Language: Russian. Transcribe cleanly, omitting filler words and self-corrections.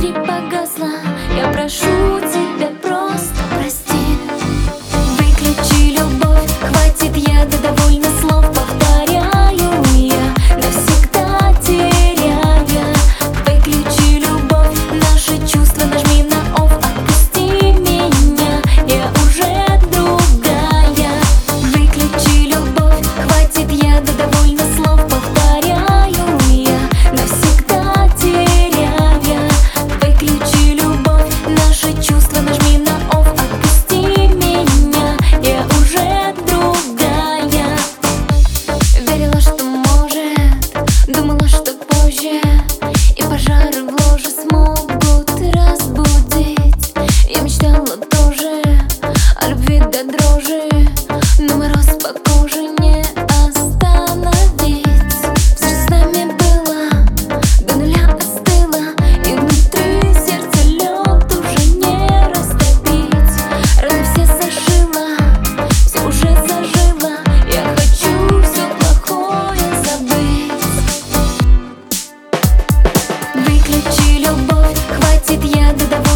не погасла. Я прошу тебя, просто прости. Выключи любовь, хватит яда, довольно слов. Повторяю я, навсегда теряя. Выключи любовь, наши чувства, нажми на off. Отпусти меня, я уже другая. Выключи любовь, хватит яда, довольно слов. Повторяю я, навсегда теряя. Выключи любовь, наши чувства, нажми на off. Отпусти меня, я уже другая. Верила, что может, думала, что позже и пожары в ложе смогут разбудить. Я мечтала тоже о любви до дрожи, но мороз по коже не остановить. Все, что с нами было, до нуля остыло, и внутри сердца лед уже не растопить. Раны все зашила, все уже зажило. Я хочу все плохое забыть. Выключи любовь, хватит яда, довольно